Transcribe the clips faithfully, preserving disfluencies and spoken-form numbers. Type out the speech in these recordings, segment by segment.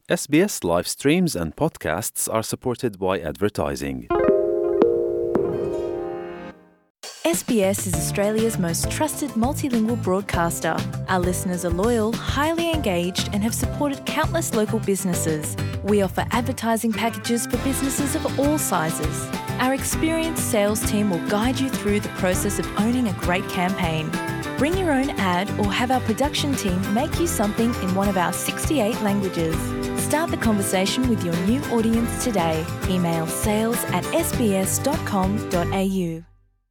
S B S live streams and podcasts are supported by advertising. S B S is Australia's most trusted multilingual broadcaster. Our listeners are loyal, highly engaged, and have supported countless local businesses. We offer advertising packages for businesses of all sizes. Our experienced sales team will guide you through the process of owning a great campaign. Bring your own ad or have our production team make you something in one of our sixty-eight languages. Start the conversation with your new audience today. Email sales at s b s dot com dot a u.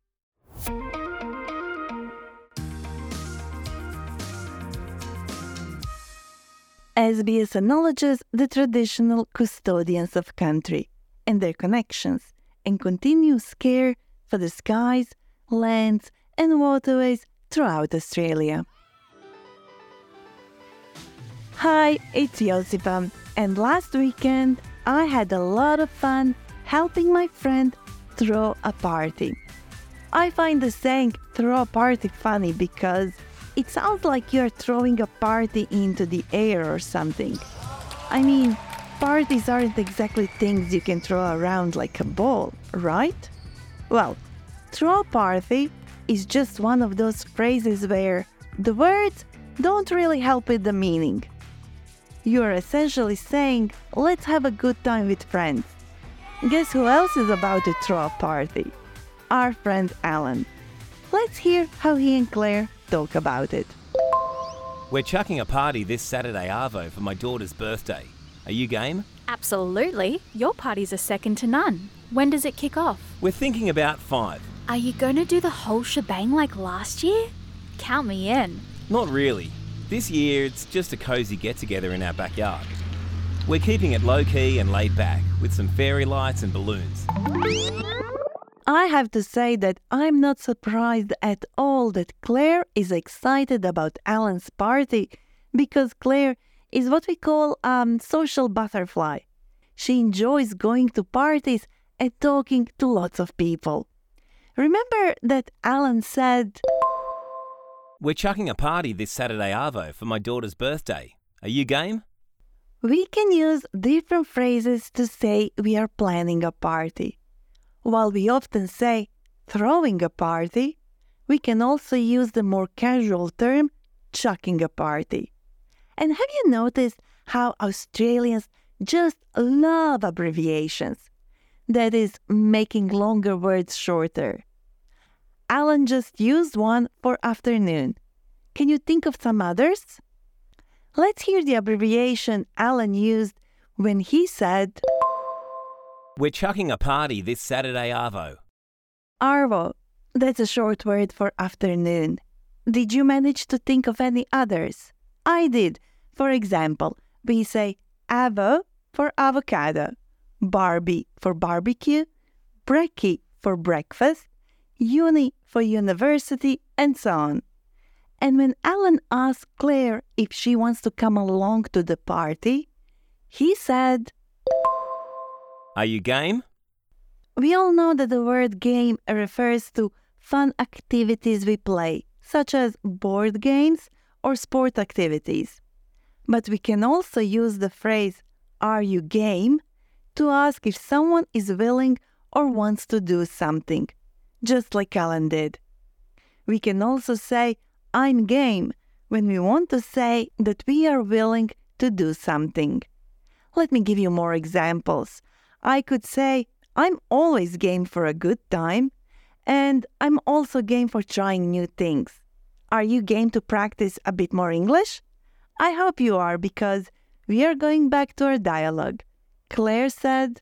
S B S acknowledges the traditional custodians of country and their connections and continuous care for the skies, lands and waterways throughout Australia. Hi, it's Josipa, and last weekend I had a lot of fun helping my friend throw a party. I find the saying throw a party funny because it sounds like you're throwing a party into the air or something. I mean, parties aren't exactly things you can throw around like a ball, right? Well, throw a party is just one of those phrases where the words don't really help with the meaning. You're essentially saying, let's have a good time with friends. Guess who else is about to throw a party? Our friend Alan. Let's hear how he and Claire talk about it. We're chucking a party this Saturday arvo for my daughter's birthday. Are you game? Absolutely. Your parties are second to none. When does it kick off? We're thinking about five. Are you going to do the whole shebang like last year? Count me in. Not really. This year it's just a cosy get-together in our backyard. We're keeping it low-key and laid back with some fairy lights and balloons. I have to say that I'm not surprised at all that Claire is excited about Alan's party because Claire is what we call a um, social butterfly. She enjoys going to parties and talking to lots of people. Remember that Alan said, We're chucking a party this Saturday arvo for my daughter's birthday. Are you game? We can use different phrases to say we are planning a party. While we often say throwing a party, we can also use the more casual term chucking a party. And have you noticed how Australians just love abbreviations? That is, making longer words shorter. Alan just used one for afternoon. Can you think of some others? Let's hear the abbreviation Alan used when he said, We're chucking a party this Saturday arvo. Arvo, that's a short word for afternoon. Did you manage to think of any others? I did. For example, we say avo for avocado, Barbie for barbecue, brekkie for breakfast, uni for university, and so on. And when Alan asked Claire if she wants to come along to the party, he said, Are you game? We all know that the word game refers to fun activities we play, such as board games or sport activities. But we can also use the phrase, are you game, to ask if someone is willing or wants to do something, just like Alan did. We can also say, I'm game, when we want to say that we are willing to do something. Let me give you more examples. I could say, I'm always game for a good time, and I'm also game for trying new things. Are you game to practice a bit more English? I hope you are, because we are going back to our dialogue. Claire said,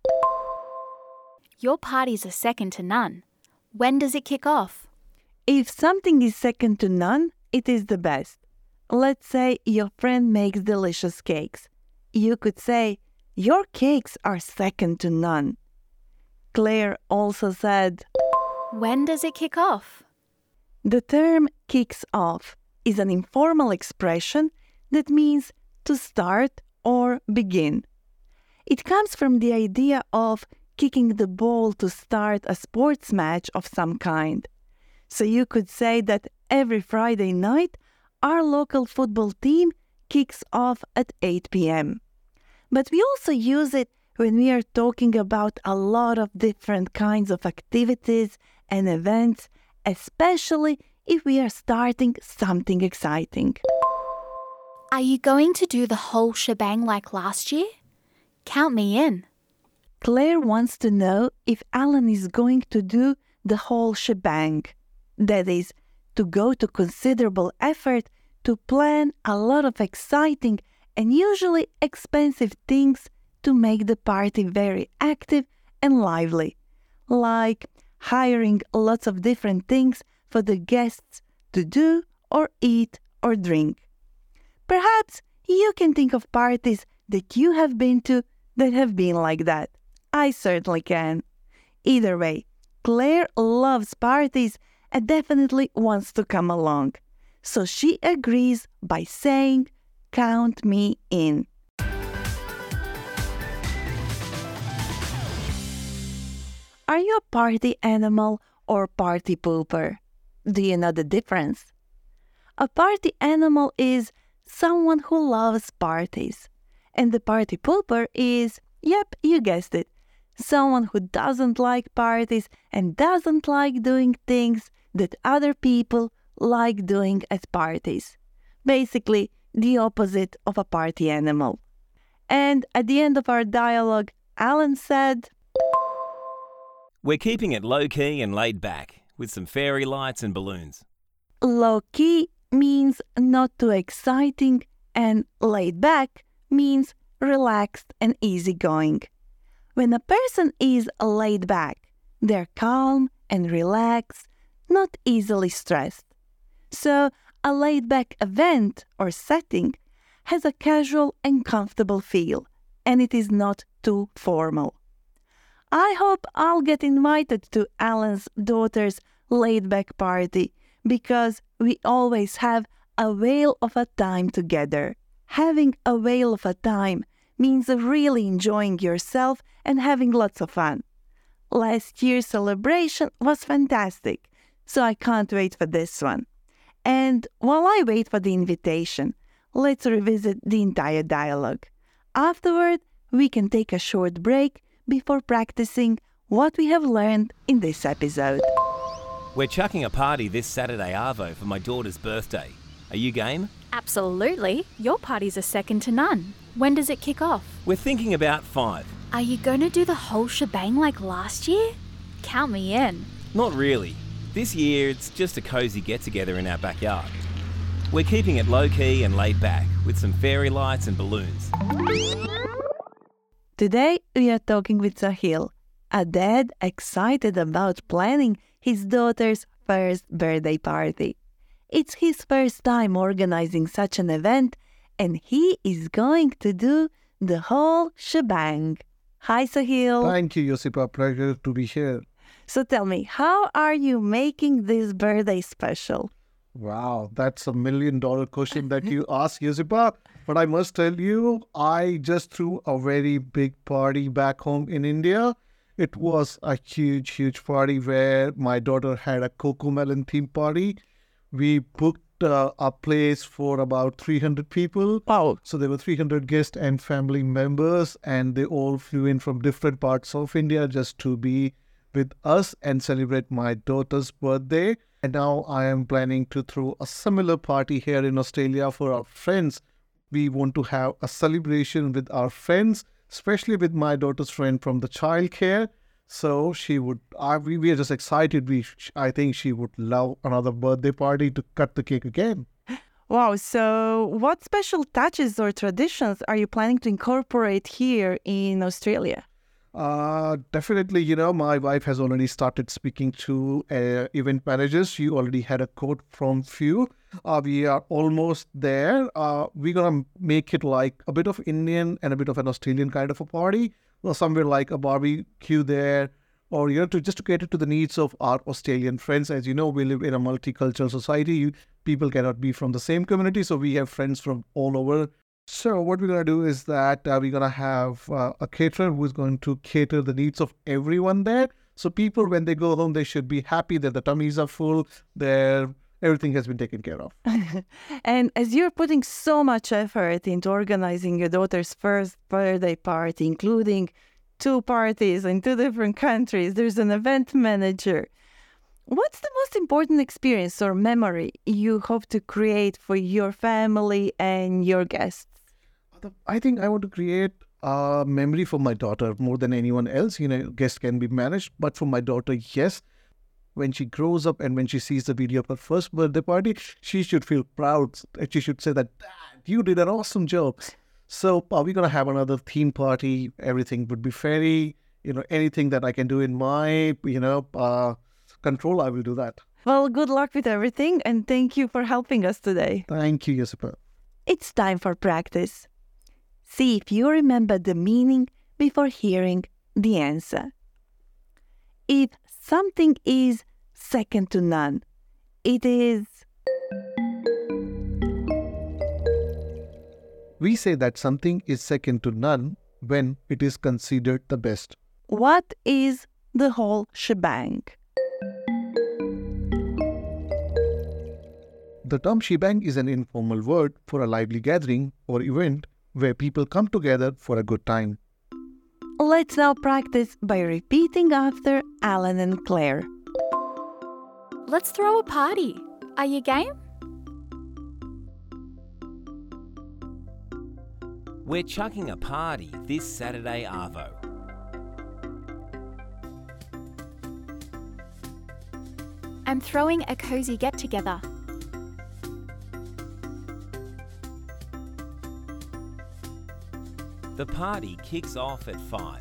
Your parties are second to none. When does it kick off? If something is second to none, it is the best. Let's say your friend makes delicious cakes. You could say, Your cakes are second to none. Claire also said, When does it kick off? The term kicks off is an informal expression that means to start or begin. It comes from the idea of kicking the ball to start a sports match of some kind. So you could say that every Friday night, our local football team kicks off at eight p.m. But we also use it when we are talking about a lot of different kinds of activities and events, especially if we are starting something exciting. Are you going to do the whole shebang like last year? Count me in. Claire wants to know if Alan is going to do the whole shebang. That is, to go to considerable effort to plan a lot of exciting and usually expensive things to make the party very active and lively, like hiring lots of different things for the guests to do or eat or drink. Perhaps you can think of parties that you have been to that have been like that. I certainly can. Either way, Claire loves parties and definitely wants to come along. So she agrees by saying, "Count me in." Are you a party animal or party pooper? Do you know the difference? A party animal is someone who loves parties. And the party pooper is, yep, you guessed it, someone who doesn't like parties and doesn't like doing things that other people like doing at parties. Basically, the opposite of a party animal. And at the end of our dialogue, Alan said, We're keeping it low-key and laid back, with some fairy lights and balloons. Low-key means not too exciting, and laid back means relaxed and easygoing. When a person is laid back, they're calm and relaxed, not easily stressed. So, a laid-back event or setting has a casual and comfortable feel, and it is not too formal. I hope I'll get invited to Alan's daughter's laid-back party, because we always have a whale of a time together. Having a whale of a time means really enjoying yourself and having lots of fun. Last year's celebration was fantastic, so I can't wait for this one. And while I wait for the invitation, let's revisit the entire dialogue. Afterward, we can take a short break before practicing what we have learned in this episode. We're chucking a party this Saturday arvo for my daughter's birthday. Are you game? Absolutely. Your parties are second to none. When does it kick off? We're thinking about five. Are you going to do the whole shebang like last year? Count me in. Not really. This year, it's just a cosy get-together in our backyard. We're keeping it low-key and laid back, with some fairy lights and balloons. Today, we are talking with Sahil, a dad excited about planning his daughter's first birthday party. It's his first time organizing such an event, and he is going to do the whole shebang. Hi, Sahil. Thank you, Josipa. Pleasure to be here. So tell me, how are you making this birthday special? Wow, that's a million dollar question that you asked, Josipa. But I must tell you, I just threw a very big party back home in India. It was a huge, huge party where my daughter had a Cocomelon theme party. We booked uh, a place for about three hundred people. Wow. So there were three hundred guests and family members, and they all flew in from different parts of India just to be with us and celebrate my daughter's birthday. And now I am planning to throw a similar party here in Australia for our friends. We want to have a celebration with our friends, especially with my daughter's friend from the childcare. So she would, uh, we, we are just excited. We, I think she would love another birthday party to cut the cake again. Wow, so what special touches or traditions are you planning to incorporate here in Australia? Uh, definitely, you know, my wife has already started speaking to uh, event managers. She already had a quote from few. Uh, we are almost there. Uh, we're going to make it like a bit of Indian and a bit of an Australian kind of a party. Or somewhere like a barbecue there, or, you know, to just to cater to the needs of our Australian friends. As you know, we live in a multicultural society. You, people cannot be from the same community, so we have friends from all over. So what we're going to do is that uh, we're going to have uh, a caterer who is going to cater the needs of everyone there. So people, when they go home, they should be happy that the tummies are full, their everything has been taken care of. And as you're putting so much effort into organizing your daughter's first birthday party, including two parties in two different countries, there's an event manager. What's the most important experience or memory you hope to create for your family and your guests? I think I want to create a memory for my daughter more than anyone else. You know, guests can be managed, but for my daughter, yes. When she grows up and when she sees the video of her first birthday party, she should feel proud. She should say that, Dad, you did an awesome job. So are we going to have another theme party? Everything would be fairy. You know, anything that I can do in my, you know, uh, control, I will do that. Well, good luck with everything, and thank you for helping us today. Thank you, Josipa. It's time for practice. See if you remember the meaning before hearing the answer. If something is second to none, it is... We say that something is second to none when it is considered the best. What is the whole shebang? The term shebang is an informal word for a lively gathering or event where people come together for a good time. Let's now practice by repeating after Alan and Claire. Let's throw a party. Are you game? We're chucking a party this Saturday arvo. I'm throwing a cozy get-together. The party kicks off at five.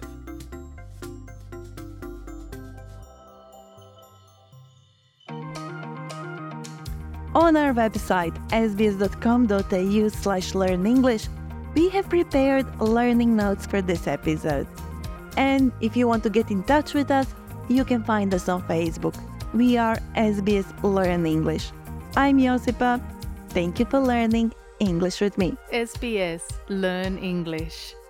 On our website, sbs.com.au slash learn English, we have prepared learning notes for this episode. And if you want to get in touch with us, you can find us on Facebook. We are S B S Learn English. I'm Josipa. Thank you for learning English with me. S B S Learn English.